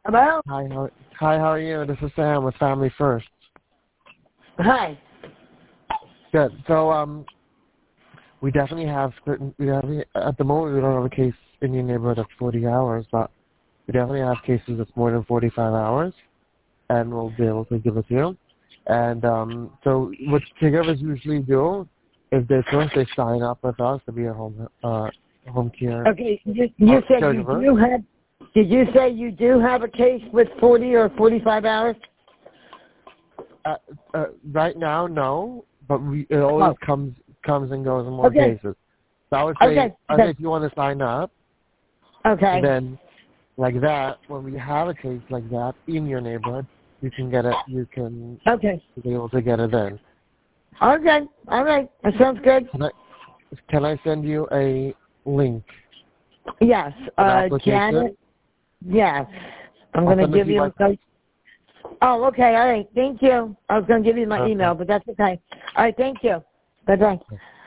Hello? Hi, how are you? This is Sam with Family First. Hi. Good. So, we definitely have at the moment we don't have a case in your neighborhood that's 40 hours, but we definitely have cases that's more than 45 hours, and we'll be able to give it to you. And so what caregivers usually do is they sign up with us to be a home care. Okay, you said caregiver. you do have, did you say you do have a case with 40 or 45 hours? Right now, no, but it always comes and goes in more cases. So I would say, if you want to sign up, then like that, when we have a case like that in your neighborhood, you can get it. You can be able to get it then. Okay, all right, that sounds good. Can I send you a link? Yes, Janet. Yes, I'm going to give you a code. Oh, okay, all right, thank you. I was going to give you my email, but that's okay. All right, thank you. Bye-bye.